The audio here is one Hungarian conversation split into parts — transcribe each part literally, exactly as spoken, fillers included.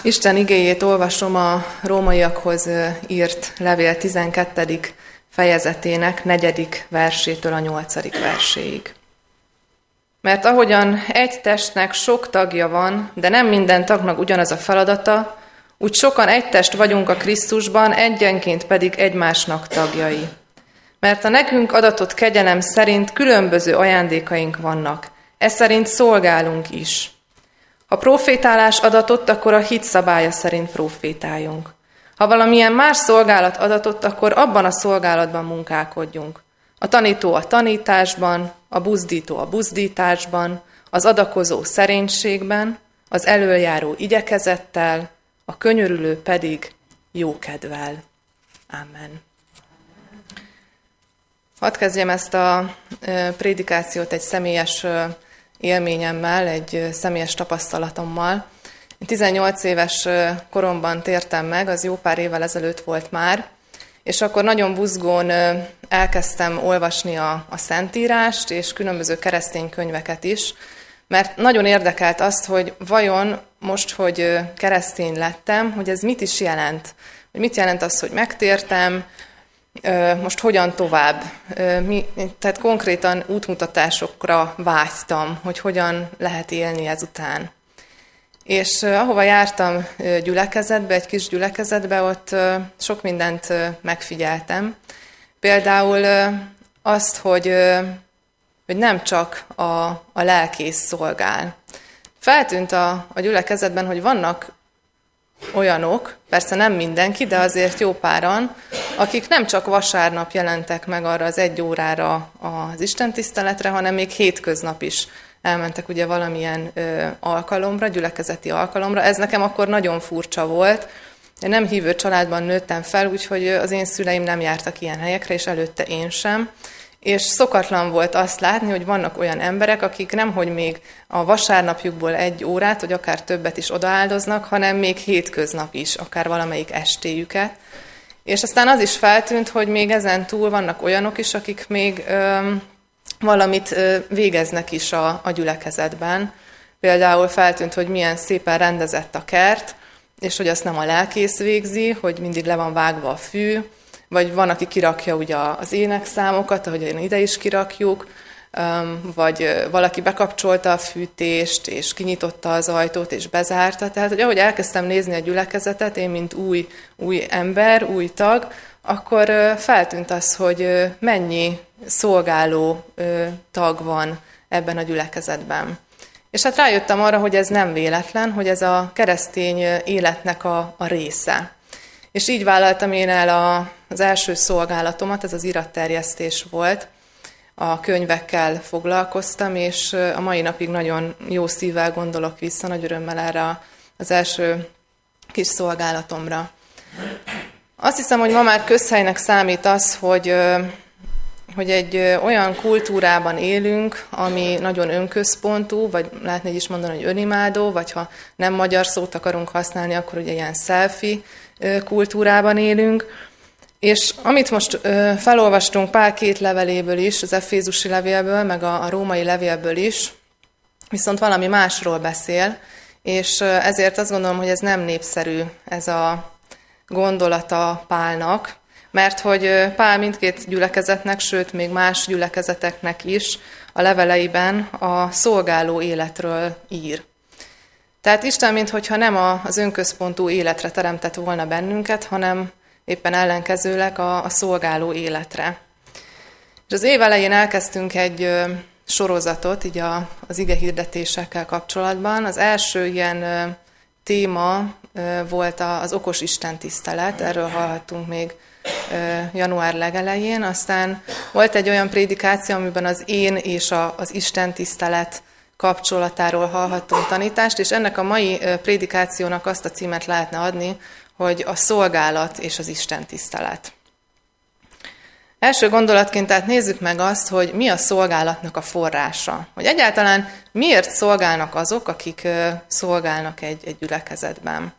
Isten igéjét olvasom a rómaiakhoz írt levél tizenkettedik fejezetének negyedik versétől a nyolcadik verséig. Mert ahogyan egy testnek sok tagja van, de nem minden tagnak ugyanaz a feladata, úgy sokan egy test vagyunk a Krisztusban, egyenként pedig egymásnak tagjai. Mert a nekünk adatott kegyelem szerint különböző ajándékaink vannak, ez szerint szolgálunk is. Ha profétálás adatott, akkor a hit szabálya szerint profétáljunk. Ha valamilyen más szolgálat adatott, akkor abban a szolgálatban munkálkodjunk. A tanító a tanításban, a buzdító a buzdításban, az adakozó szerénységben, az elöljáró igyekezettel, a könyörülő pedig jókedvel. Amen. Hadd kezdjem ezt a prédikációt egy személyes élményemmel, egy személyes tapasztalatommal. Én tizennyolc éves koromban tértem meg, az jó pár évvel ezelőtt volt már, és akkor nagyon buzgón elkezdtem olvasni a, a Szentírást, és különböző keresztény könyveket is, mert nagyon érdekelt azt, hogy vajon most, hogy keresztény lettem, hogy ez mit is jelent. Hogy mit jelent az, hogy megtértem, most hogyan tovább. Mi, tehát konkrétan útmutatásokra vágytam, hogy hogyan lehet élni ezután. És ahova jártam gyülekezetbe, egy kis gyülekezetbe, ott sok mindent megfigyeltem. Például azt, hogy, hogy nem csak a, a lelkész szolgál. Feltűnt a, a gyülekezetben, hogy vannak olyanok, persze nem mindenki, de azért jó páran, akik nem csak vasárnap jelentek meg arra az egy órára az istentiszteletre, hanem még hétköznap is elmentek ugye valamilyen ö, alkalomra, gyülekezeti alkalomra. Ez nekem akkor nagyon furcsa volt. Én nem hívő családban nőttem fel, úgyhogy az én szüleim nem jártak ilyen helyekre, és előtte én sem. És szokatlan volt azt látni, hogy vannak olyan emberek, akik nemhogy még a vasárnapjukból egy órát, vagy akár többet is odaáldoznak, hanem még hétköznap is, akár valamelyik estéjüket. És aztán az is feltűnt, hogy még ezen túl vannak olyanok is, akik még ö, valamit ö, végeznek is a, a gyülekezetben. Például feltűnt, hogy milyen szépen rendezett a kert, és hogy azt nem a lelkész végzi, hogy mindig le van vágva a fű, vagy van, aki kirakja ugye az énekszámokat, ahogy ide is kirakjuk, vagy valaki bekapcsolta a fűtést, és kinyitotta az ajtót, és bezárta. Tehát, hogy ahogy elkezdtem nézni a gyülekezetet, én, mint új, új ember, új tag, akkor feltűnt az, hogy mennyi szolgáló tag van ebben a gyülekezetben. És hát rájöttem arra, hogy ez nem véletlen, hogy ez a keresztény életnek a, a része. És így vállaltam én el a, az első szolgálatomat, ez az iratterjesztés volt, a könyvekkel foglalkoztam, és a mai napig nagyon jó szívvel gondolok vissza, nagy örömmel erre az első kis szolgálatomra. Azt hiszem, hogy ma már közhelynek számít az, hogy, hogy egy olyan kultúrában élünk, ami nagyon önközpontú, vagy lehetne így is mondani, hogy önimádó, vagy ha nem magyar szót akarunk használni, akkor ugye ilyen selfie kultúrában élünk. És amit most felolvastunk Pál két leveléből is, az efézusi levélből, meg a római levélből is, viszont valami másról beszél, és ezért azt gondolom, hogy ez nem népszerű ez a gondolata Pálnak, mert hogy Pál mindkét gyülekezetnek, sőt még más gyülekezeteknek is a leveleiben a szolgáló életről ír. Tehát Isten, minthogyha nem az önközpontú életre teremtett volna bennünket, hanem éppen ellenkezőleg a, a szolgáló életre. És az év elején elkezdtünk egy ö, sorozatot így a, az igehirdetésekkel kapcsolatban. Az első ilyen ö, téma ö, volt a, az okos istentisztelet, erről hallhattunk még ö, január legelején. Aztán volt egy olyan prédikáció, amiben az én és a, az istentisztelet kapcsolatáról hallhattunk tanítást, és ennek a mai prédikációnak azt a címet lehetne adni, hogy a szolgálat és az istentisztelet. Első gondolatként tehát nézzük meg azt, hogy mi a szolgálatnak a forrása. Hogy egyáltalán miért szolgálnak azok, akik szolgálnak egy, egy gyülekezetben.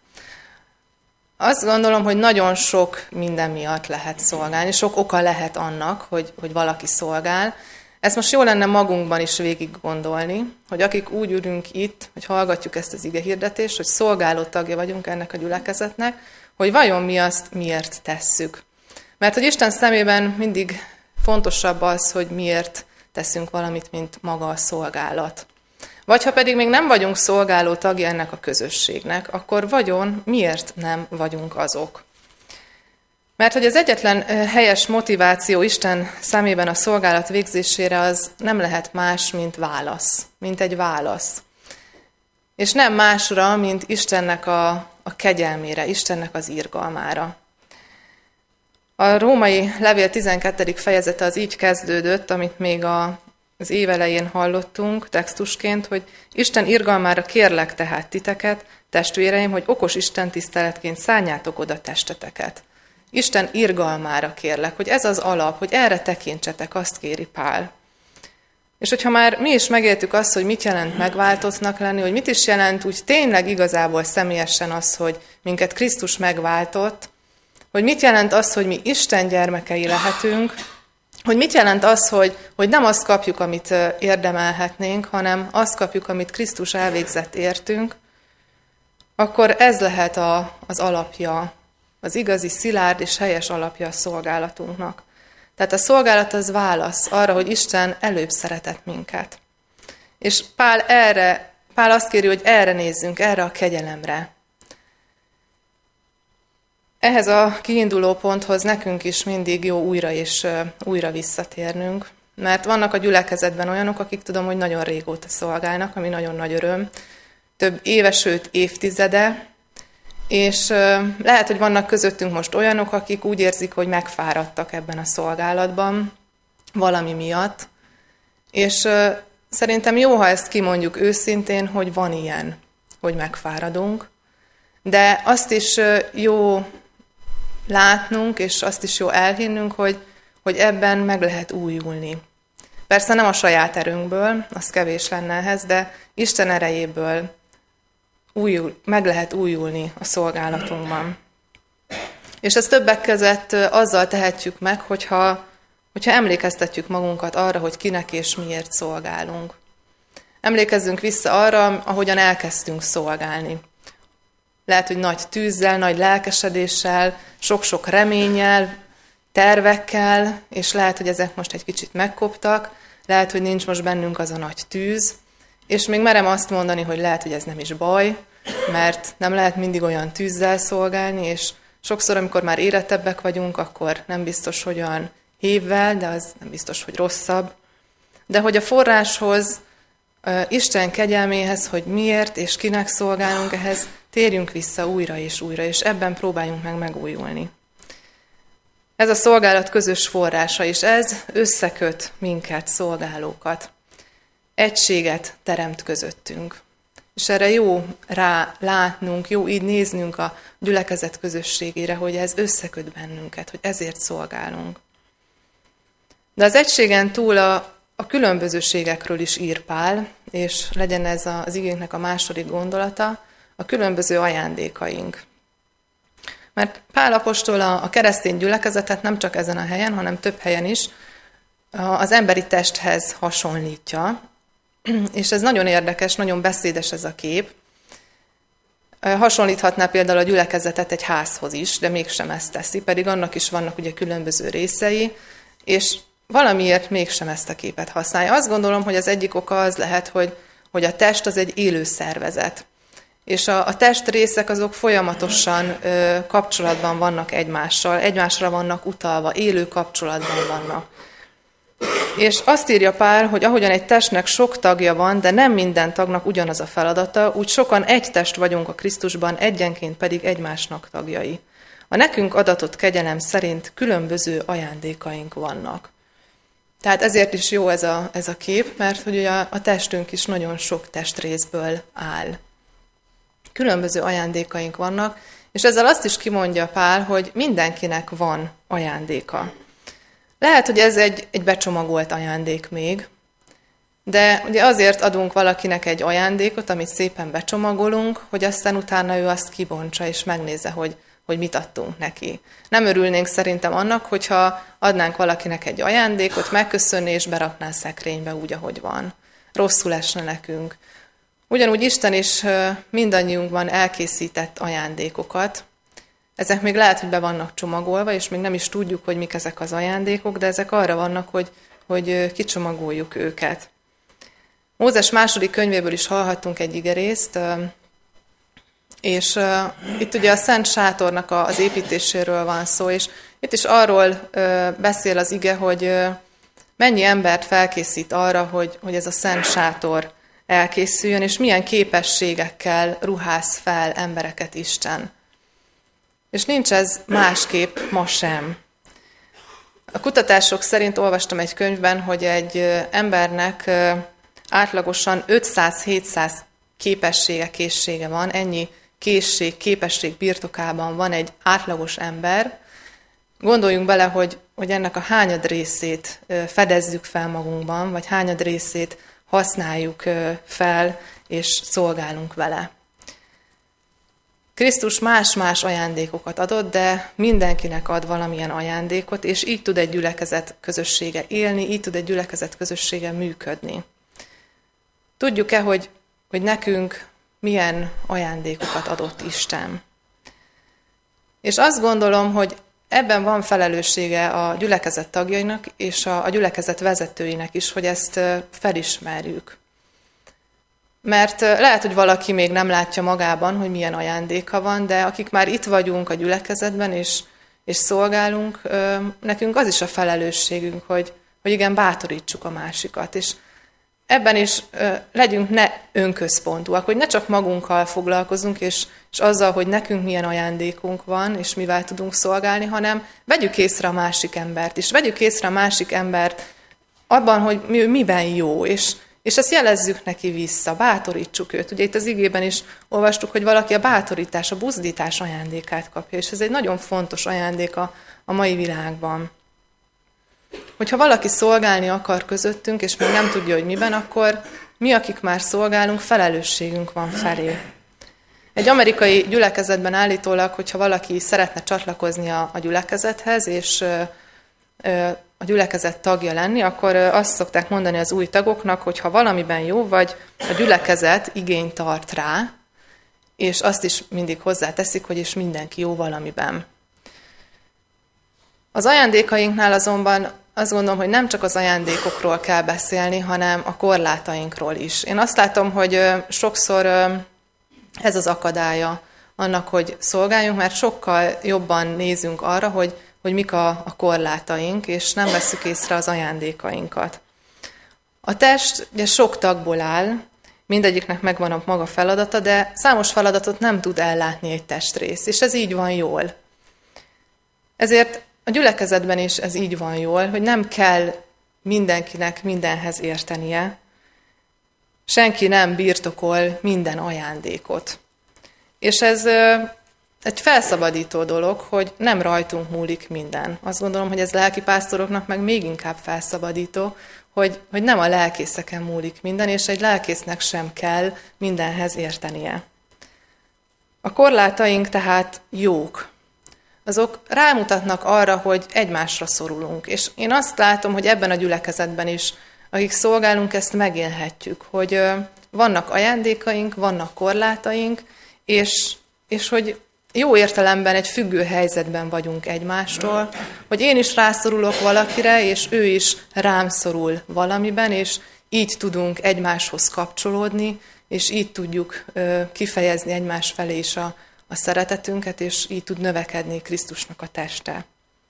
Azt gondolom, hogy nagyon sok minden miatt lehet szolgálni, sok oka lehet annak, hogy, hogy valaki szolgál. Ezt most jó lenne magunkban is végig gondolni, hogy akik úgy ülünk itt, hogy hallgatjuk ezt az igehirdetést, hogy szolgáló tagja vagyunk ennek a gyülekezetnek, hogy vajon mi azt miért tesszük. Mert hogy Isten szemében mindig fontosabb az, hogy miért teszünk valamit, mint maga a szolgálat. Vagy ha pedig még nem vagyunk szolgáló tagja ennek a közösségnek, akkor vagyon miért nem vagyunk azok? Mert hogy az egyetlen helyes motiváció Isten szemében a szolgálat végzésére az nem lehet más, mint válasz, mint egy válasz. És nem másra, mint Istennek a, a kegyelmére, Istennek az irgalmára. A római levél tizenkettedik fejezete az így kezdődött, amit még a, az év elején hallottunk textusként, hogy Isten irgalmára kérlek tehát titeket, testvéreim, hogy okos Isten tiszteletként szánjátok oda testeteket. Isten irgalmára kérlek, hogy ez az alap, hogy erre tekintsetek, azt kéri Pál. És hogyha már mi is megéltük azt, hogy mit jelent megváltottnak lenni, hogy mit is jelent úgy tényleg igazából személyesen az, hogy minket Krisztus megváltott, hogy mit jelent az, hogy mi Isten gyermekei lehetünk, hogy mit jelent az, hogy, hogy nem azt kapjuk, amit érdemelhetnénk, hanem azt kapjuk, amit Krisztus elvégzett értünk, akkor ez lehet a, az alapja, az igazi, szilárd és helyes alapja a szolgálatunknak. Tehát a szolgálat az válasz arra, hogy Isten előbb szeretett minket. És Pál, erre, Pál azt kéri, hogy erre nézzünk, erre a kegyelemre. Ehhez a kiinduló ponthoz nekünk is mindig jó újra és újra visszatérnünk, mert vannak a gyülekezetben olyanok, akik tudom, hogy nagyon régóta szolgálnak, ami nagyon nagy öröm, több éve, sőt évtizede, és lehet, hogy vannak közöttünk most olyanok, akik úgy érzik, hogy megfáradtak ebben a szolgálatban valami miatt, és szerintem jó, ha ezt kimondjuk őszintén, hogy van ilyen, hogy megfáradunk, de azt is jó látnunk, és azt is jó elhinnünk, hogy, hogy ebben meg lehet újulni. Persze nem a saját erőnkből, az kevés lenne ehhez, de Isten erejéből újul, meg lehet újulni a szolgálatunkban. És ezt többek között azzal tehetjük meg, hogyha, hogyha emlékeztetjük magunkat arra, hogy kinek és miért szolgálunk. Emlékezzünk vissza arra, ahogyan elkezdtünk szolgálni. Lehet, hogy nagy tűzzel, nagy lelkesedéssel, sok-sok reménnyel, tervekkel, és lehet, hogy ezek most egy kicsit megkoptak, lehet, hogy nincs most bennünk az a nagy tűz, és még merem azt mondani, hogy lehet, hogy ez nem is baj, mert nem lehet mindig olyan tűzzel szolgálni, és sokszor, amikor már érettebbek vagyunk, akkor nem biztos, hogy olyan hévvel, de az nem biztos, hogy rosszabb. De hogy a forráshoz, Isten kegyelméhez, hogy miért és kinek szolgálunk, ehhez térjünk vissza újra és újra, és ebben próbáljunk meg megújulni. Ez a szolgálat közös forrása, és ez összeköt minket, szolgálókat. Egységet teremt közöttünk. És erre jó rá látnunk, jó így néznünk a gyülekezet közösségére, hogy ez összeköt bennünket, hogy ezért szolgálunk. De az egységen túl a, a különbözőségekről is ír Pál, és legyen ez az igénknek a második gondolata, a különböző ajándékaink. Mert Pál apostol a, a keresztény gyülekezetet nem csak ezen a helyen, hanem több helyen is az emberi testhez hasonlítja, és ez nagyon érdekes, nagyon beszédes ez a kép. Hasonlíthatná például a gyülekezetet egy házhoz is, de mégsem ezt teszi, pedig annak is vannak ugye különböző részei, és valamiért mégsem ezt a képet használja. Azt gondolom, hogy az egyik oka az lehet, hogy, hogy a test az egy élő szervezet. És a, a testrészek azok folyamatosan ö, kapcsolatban vannak egymással, egymásra vannak utalva, élő kapcsolatban vannak. És azt írja Pál, hogy ahogyan egy testnek sok tagja van, de nem minden tagnak ugyanaz a feladata, úgy sokan egy test vagyunk a Krisztusban, egyenként pedig egymásnak tagjai. A nekünk adatott kegyelem szerint különböző ajándékaink vannak. Tehát ezért is jó ez a, ez a kép, mert hogy a, a testünk is nagyon sok testrészből áll. Különböző ajándékaink vannak, és ezzel azt is kimondja Pál, hogy mindenkinek van ajándéka. Lehet, hogy ez egy, egy becsomagolt ajándék még, de ugye azért adunk valakinek egy ajándékot, amit szépen becsomagolunk, hogy aztán utána ő azt kibontsa és megnézze, hogy hogy mit adtunk neki. Nem örülnénk szerintem annak, hogyha adnánk valakinek egy ajándékot, megköszönni és berakná a szekrénybe úgy, ahogy van. Rosszul esne nekünk. Ugyanúgy Isten is mindannyiunkban elkészített ajándékokat. Ezek még lehet, hogy be vannak csomagolva, és még nem is tudjuk, hogy mik ezek az ajándékok, de ezek arra vannak, hogy, hogy kicsomagoljuk őket. Mózes második könyvéből is hallhattunk egy igerészt, és itt ugye a Szent Sátornak az építéséről van szó, és itt is arról beszél az ige, hogy mennyi embert felkészít arra, hogy, hogy ez a Szent Sátor elkészüljön, és milyen képességekkel ruház fel embereket Isten. És nincs ez másképp ma sem. A kutatások szerint olvastam egy könyvben, hogy egy embernek átlagosan ötszáz-hétszáz képessége, készsége van, ennyi készség, képesség birtokában van egy átlagos ember. Gondoljunk bele, hogy, hogy ennek a hányad részét fedezzük fel magunkban, vagy hányad részét használjuk fel, és szolgálunk vele. Krisztus más-más ajándékokat adott, de mindenkinek ad valamilyen ajándékot, és így tud egy gyülekezet közössége élni, így tud egy gyülekezet közössége működni. Tudjuk-e, hogy, hogy nekünk milyen ajándékokat adott Isten? És azt gondolom, hogy ebben van felelőssége a gyülekezet tagjainak és a, a gyülekezet vezetőinek is, hogy ezt felismerjük. Mert lehet, hogy valaki még nem látja magában, hogy milyen ajándéka van, de akik már itt vagyunk a gyülekezetben és, és szolgálunk, nekünk az is a felelősségünk, hogy, hogy igen, bátorítsuk a másikat. És ebben is legyünk ne önközpontúak, hogy ne csak magunkkal foglalkozunk, és, és azzal, hogy nekünk milyen ajándékunk van, és mivel tudunk szolgálni, hanem vegyük észre a másik embert is. Vegyük észre a másik embert abban, hogy mi, miben jó, és És ezt jelezzük neki vissza, bátorítsuk őt. Ugye itt az igében is olvastuk, hogy valaki a bátorítás, a buzdítás ajándékát kapja, és ez egy nagyon fontos ajándék a, a mai világban. Hogyha valaki szolgálni akar közöttünk, és még nem tudja, hogy miben, akkor mi, akik már szolgálunk, felelősségünk van felé. Egy amerikai gyülekezetben állítólag, hogyha valaki szeretne csatlakozni a, a gyülekezethez, és ö, ö, a gyülekezet tagja lenni, akkor azt szokták mondani az új tagoknak, hogy ha valamiben jó vagy, a gyülekezet igényt tart rá, és azt is mindig hozzáteszik, hogy is mindenki jó valamiben. Az ajándékainknál azonban azt gondolom, hogy nem csak az ajándékokról kell beszélni, hanem a korlátainkról is. Én azt látom, hogy sokszor ez az akadálya annak, hogy szolgáljunk, mert sokkal jobban nézünk arra, hogy hogy mik a, a korlátaink, és nem vesszük észre az ajándékainkat. A test ugye sok tagból áll, mindegyiknek megvan a maga feladata, de számos feladatot nem tud ellátni egy testrész, és ez így van jól. Ezért a gyülekezetben is ez így van jól, hogy nem kell mindenkinek mindenhez értenie, senki nem birtokol minden ajándékot. És ez egy felszabadító dolog, hogy nem rajtunk múlik minden. Azt gondolom, hogy ez lelkipásztoroknak meg még inkább felszabadító, hogy, hogy nem a lelkészeken múlik minden, és egy lelkésznek sem kell mindenhez értenie. A korlátaink tehát jók. Azok rámutatnak arra, hogy egymásra szorulunk. És én azt látom, hogy ebben a gyülekezetben is, akik szolgálunk, ezt megélhetjük, hogy vannak ajándékaink, vannak korlátaink, és, és hogy jó értelemben egy függő helyzetben vagyunk egymástól, hogy én is rászorulok valakire, és ő is rám szorul valamiben, és így tudunk egymáshoz kapcsolódni, és így tudjuk kifejezni egymás felé is a, a szeretetünket, és így tud növekedni Krisztusnak a teste.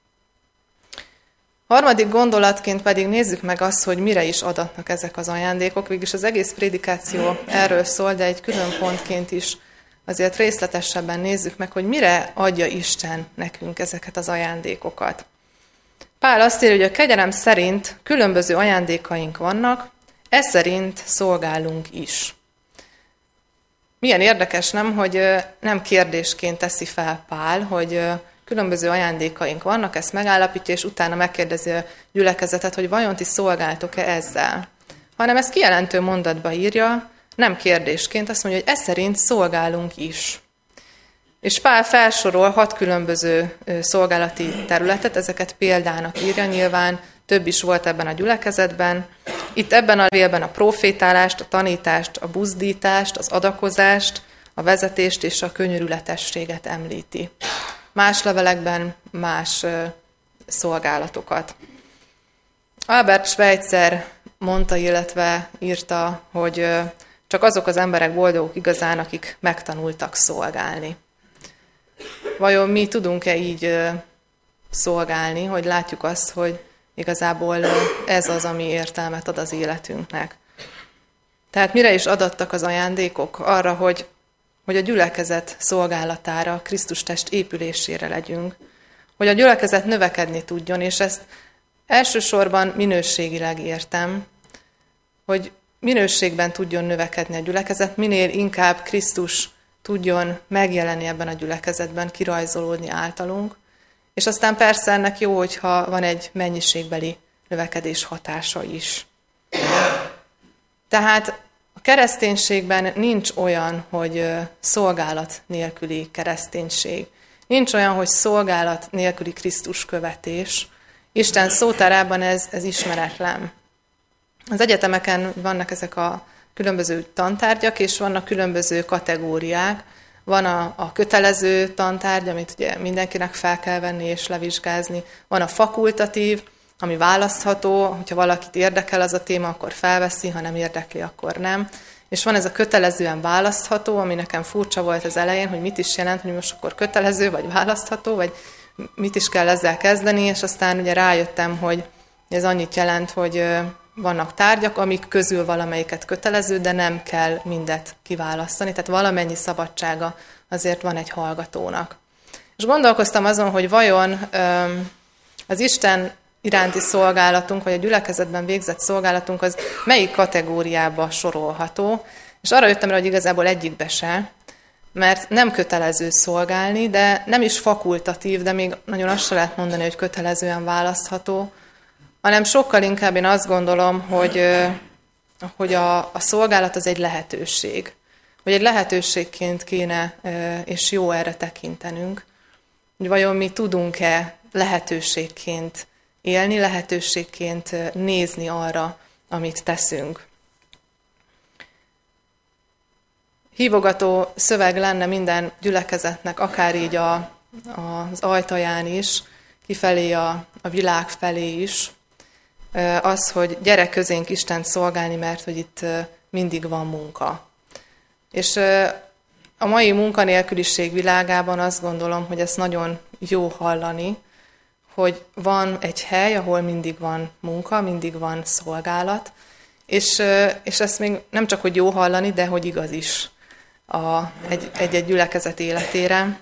Harmadik gondolatként pedig nézzük meg azt, hogy mire is adatnak ezek az ajándékok. Végülis az egész prédikáció erről szól, de egy külön pontként is azért részletesebben nézzük meg, hogy mire adja Isten nekünk ezeket az ajándékokat. Pál azt írja, hogy a kegyelem szerint különböző ajándékaink vannak, ez szerint szolgálunk is. Milyen érdekes, nem, hogy nem kérdésként teszi fel Pál, hogy különböző ajándékaink vannak, ezt megállapítja, és utána megkérdezi a gyülekezetet, hogy vajon ti szolgáltok-e ezzel. Hanem ezt kijelentő mondatba írja, nem kérdésként, azt mondja, hogy ez szerint szolgálunk is. És Pál felsorol hat különböző szolgálati területet, ezeket példának írja, nyilván több is volt ebben a gyülekezetben. Itt ebben a levélben a profétálást, a tanítást, a buzdítást, az adakozást, a vezetést és a könyörületességet említi. Más levelekben más szolgálatokat. Albert Schweitzer mondta, illetve írta, hogy csak azok az emberek boldogok igazán, akik megtanultak szolgálni. Vajon mi tudunk-e így szolgálni, hogy látjuk azt, hogy igazából ez az, ami értelmet ad az életünknek. Tehát mire is adattak az ajándékok? Arra, hogy, hogy a gyülekezet szolgálatára, Krisztus test épülésére legyünk. Hogy a gyülekezet növekedni tudjon, és ezt elsősorban minőségileg értem, hogy minőségben tudjon növekedni a gyülekezet, minél inkább Krisztus tudjon megjelenni ebben a gyülekezetben, kirajzolódni általunk, és aztán persze ennek jó, hogyha van egy mennyiségbeli növekedés hatása is. Tehát a kereszténységben nincs olyan, hogy szolgálat nélküli kereszténység. Nincs olyan, hogy szolgálat nélküli Krisztus követés. Isten szótárában ez, ez ismeretlen. Az egyetemeken vannak ezek a különböző tantárgyak, és vannak különböző kategóriák. Van a, a kötelező tantárgy, amit ugye mindenkinek fel kell venni és levizsgázni. Van a fakultatív, ami választható, hogyha valakit érdekel az a téma, akkor felveszi, ha nem érdekli, akkor nem. És van ez a kötelezően választható, ami nekem furcsa volt az elején, hogy mit is jelent, hogy most akkor kötelező, vagy választható, vagy mit is kell ezzel kezdeni, és aztán ugye rájöttem, hogy ez annyit jelent, hogy vannak tárgyak, amik közül valamelyiket kötelező, de nem kell mindet kiválasztani, tehát valamennyi szabadsága azért van egy hallgatónak. És gondolkoztam azon, hogy vajon az Isten iránti szolgálatunk, vagy a gyülekezetben végzett szolgálatunk az melyik kategóriába sorolható, és arra jöttem rá, hogy igazából egyikbe se, mert nem kötelező szolgálni, de nem is fakultatív, de még nagyon azt se lehet mondani, hogy kötelezően választható, hanem sokkal inkább én azt gondolom, hogy, hogy a, a szolgálat az egy lehetőség. Hogy egy lehetőségként kéne, és jó erre tekintenünk, hogy vajon mi tudunk-e lehetőségként élni, lehetőségként nézni arra, amit teszünk. Hívogató szöveg lenne minden gyülekezetnek, akár így a, az ajtaján is, kifelé a, a világ felé is, az, hogy gyere közénk Istent szolgálni, mert hogy itt mindig van munka. És a mai munkanélküliség világában azt gondolom, hogy ez nagyon jó hallani, hogy van egy hely, ahol mindig van munka, mindig van szolgálat, és, és ezt még nem csak, hogy jó hallani, de hogy igaz is a, egy, egy gyülekezet életére.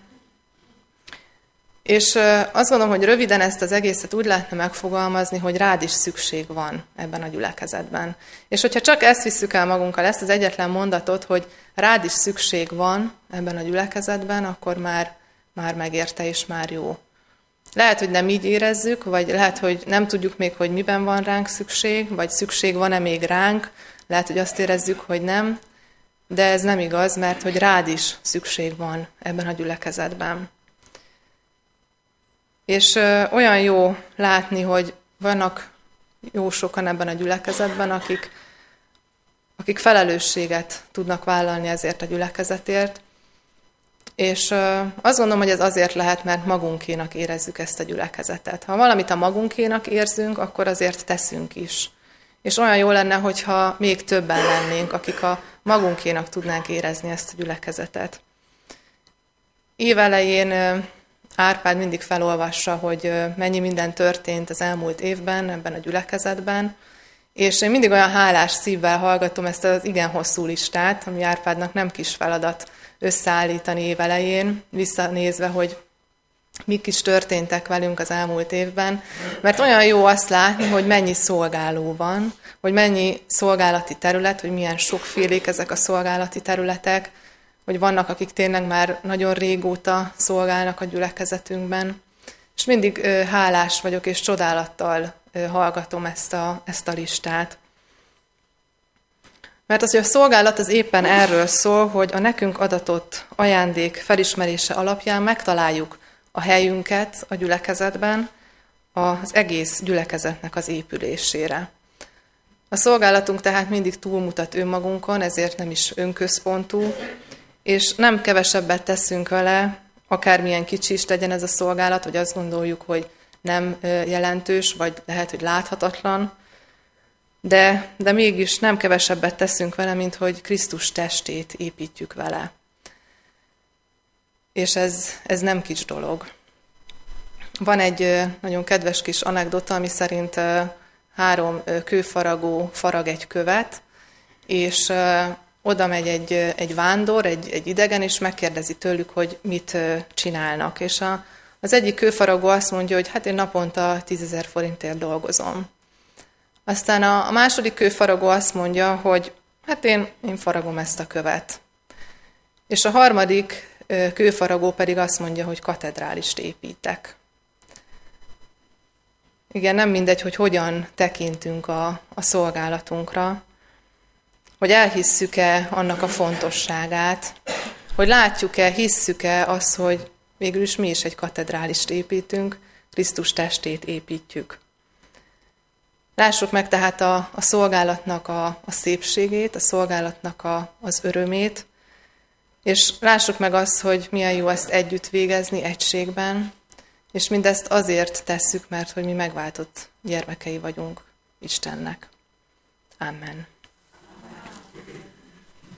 És azt gondolom, hogy röviden ezt az egészet úgy lehetne megfogalmazni, hogy rád is szükség van ebben a gyülekezetben. És hogyha csak ezt visszük el magunkkal, ezt az egyetlen mondatot, hogy rád is szükség van ebben a gyülekezetben, akkor már, már megérte és már jó. Lehet, hogy nem így érezzük, vagy lehet, hogy nem tudjuk még, hogy miben van ránk szükség, vagy szükség van-e még ránk, lehet, hogy azt érezzük, hogy nem, de ez nem igaz, mert hogy rád is szükség van ebben a gyülekezetben. És ö, olyan jó látni, hogy vannak jó sokan ebben a gyülekezetben, akik, akik felelősséget tudnak vállalni ezért a gyülekezetért, és ö, azt gondolom, hogy ez azért lehet, mert magunkénak érezzük ezt a gyülekezetet. Ha valamit a magunkénak érzünk, akkor azért teszünk is. És olyan jó lenne, hogyha még többen lennénk, akik a magunkénak tudnánk érezni ezt a gyülekezetet. Évelején ö, Árpád mindig felolvassa, hogy mennyi minden történt az elmúlt évben ebben a gyülekezetben, és én mindig olyan hálás szívvel hallgatom ezt az igen hosszú listát, ami Árpádnak nem kis feladat összeállítani évelején, visszanézve, hogy mik is történtek velünk az elmúlt évben, mert olyan jó azt látni, hogy mennyi szolgáló van, hogy mennyi szolgálati terület, hogy milyen sokfélék ezek a szolgálati területek, hogy vannak, akik tényleg már nagyon régóta szolgálnak a gyülekezetünkben. És mindig hálás vagyok, és csodálattal hallgatom ezt a, ezt a listát. Mert az, hogy a szolgálat az éppen erről szól, hogy a nekünk adatott ajándék felismerése alapján megtaláljuk a helyünket a gyülekezetben, az egész gyülekezetnek az épülésére. A szolgálatunk tehát mindig túlmutat önmagunkon, ezért nem is önközpontú, és nem kevesebbet teszünk vele, akármilyen kicsi is legyen ez a szolgálat, hogy azt gondoljuk, hogy nem jelentős, vagy lehet, hogy láthatatlan, de, de mégis nem kevesebbet teszünk vele, mint hogy Krisztus testét építjük vele. És ez, ez nem kis dolog. Van egy nagyon kedves kis anekdota, ami szerint három kőfaragó farag egy követ, és oda megy egy, egy vándor, egy, egy idegen, és megkérdezi tőlük, hogy mit csinálnak. És a, az egyik kőfaragó azt mondja, hogy hát én naponta tízezer forintért dolgozom. Aztán a, a második kőfaragó azt mondja, hogy hát én, én faragom ezt a követ. És a harmadik kőfaragó pedig azt mondja, hogy katedrálist építek. Igen, nem mindegy, hogy hogyan tekintünk a, a szolgálatunkra, hogy elhisszük-e annak a fontosságát, hogy látjuk-e, hisszük-e azt, hogy végül is mi is egy katedrálist építünk, Krisztus testét építjük. Lássuk meg tehát a, a szolgálatnak a, a szépségét, a szolgálatnak a, az örömét, és lássuk meg azt, hogy milyen jó ezt együtt végezni, egységben, és mindezt azért tesszük, mert hogy mi megváltott gyermekei vagyunk Istennek. Amen.